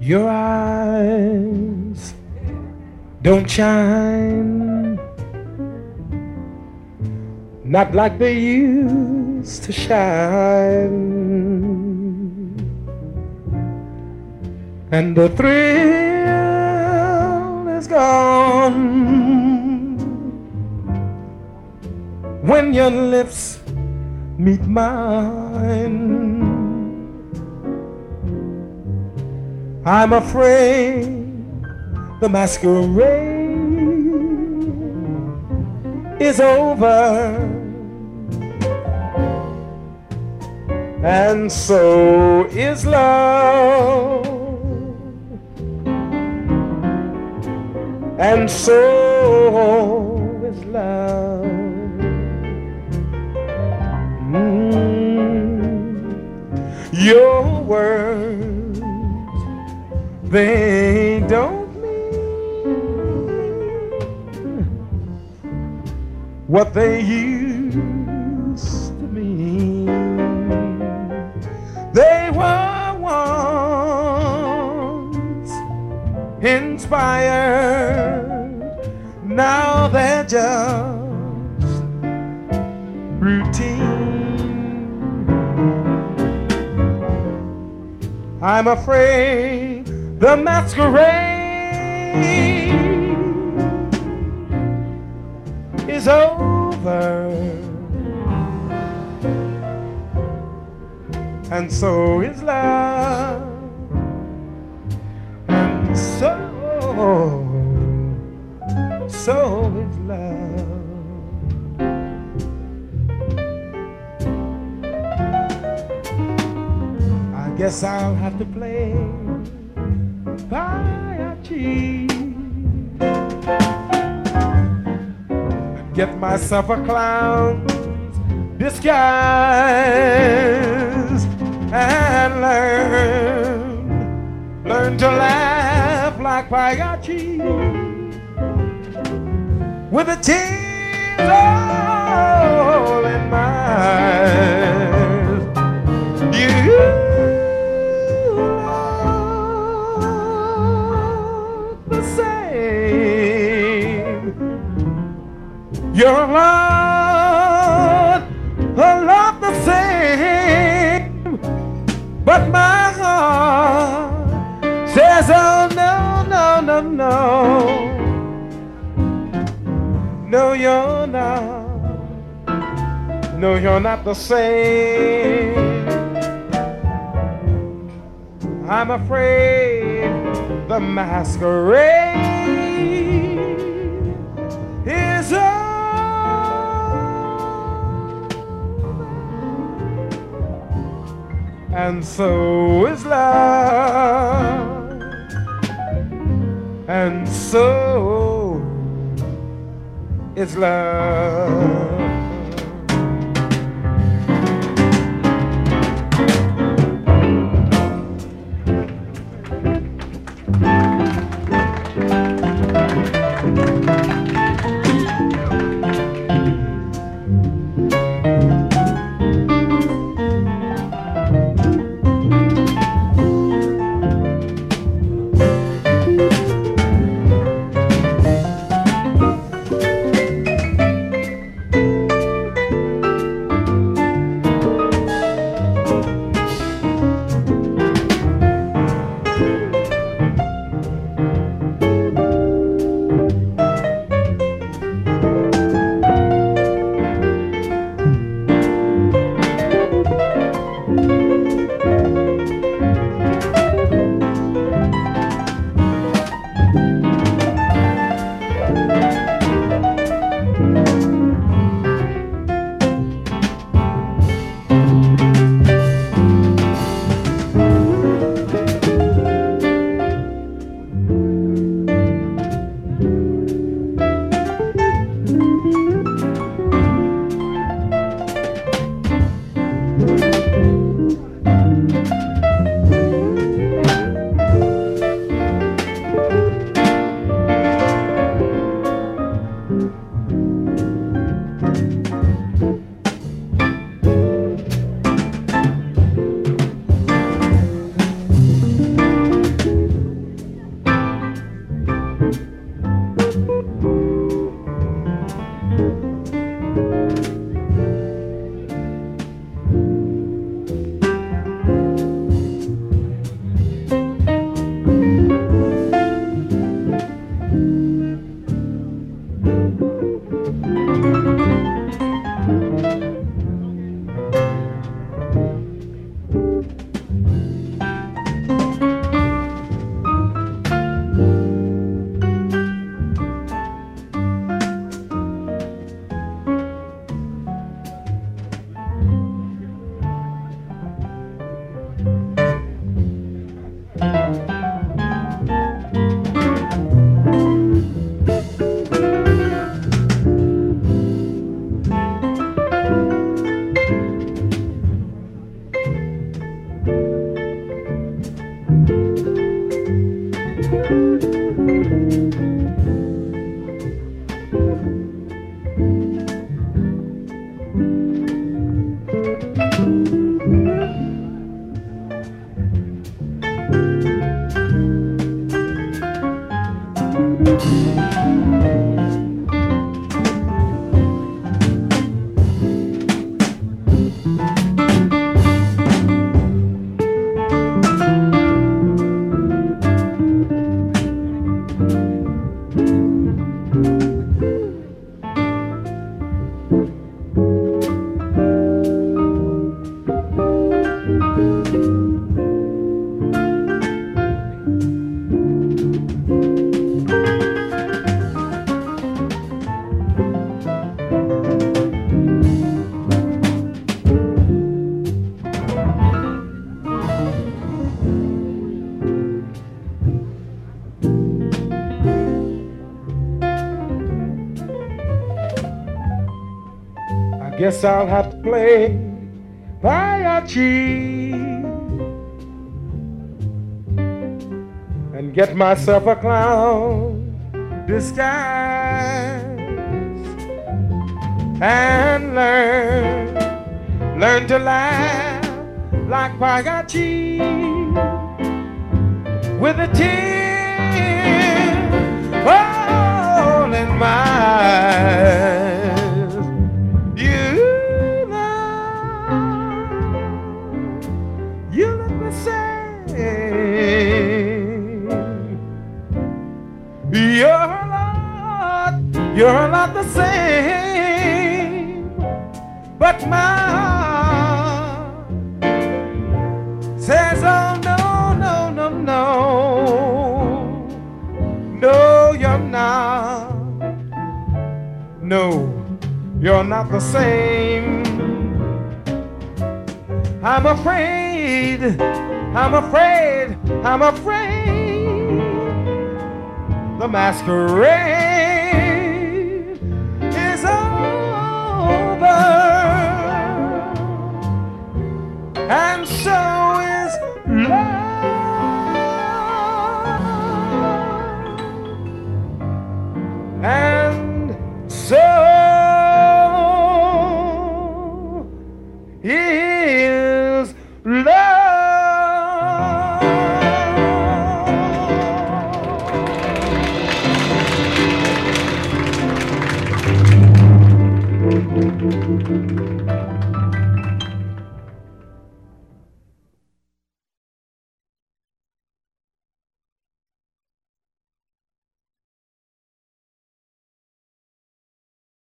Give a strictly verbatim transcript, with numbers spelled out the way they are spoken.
Your eyes don't shine, not like they used to shine. And the thrill is gone when your lips meet mine. I'm afraid the masquerade is over, and so is love, and so is love. Mm. Your words, they don't mean what they used to mean. They were once inspired, now they're just routine. I'm afraid the masquerade is over, and so is love, and so, so is love. I guess I'll have to play Payachi, get myself a clown's disguise and learn, learn to laugh like Payachi with the tears all in my eyes. You Your love, a love the same, but my heart says, oh no, no, no, no, no, you're not, no, you're not the same. I'm afraid the masquerade is over, and so is love, and so is love. Guess I'll have to play mariachi and get myself a clown disguise and learn, learn to laugh like mariachi with a tear all in my eyes. You're not, you're not the same, but my heart says, oh no, no, no, no, no, you're not, no, you're not the same. I'm afraid, I'm afraid, I'm afraid the masquerade is over, and so is love, and so is love.